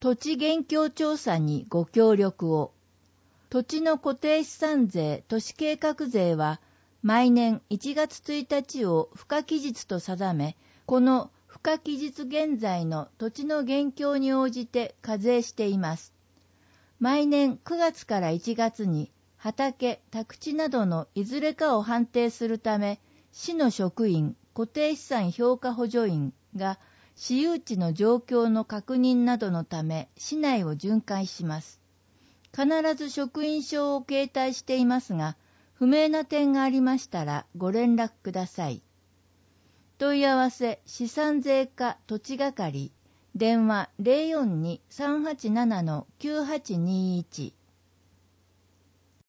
土地現況調査にご協力を。土地の固定資産税、都市計画税は、毎年1月1日を付加期日と定め、この付加期日現在の土地の現況に応じて課税しています。毎年9月から1月に畑、宅地などのいずれかを判定するため、市の職員、固定資産評価補助員が私有地の状況の確認などのため市内を巡回します。必ず職員証を携帯していますが、不明な点がありましたらご連絡ください。問い合わせ資産税課土地係電話 042-387-9821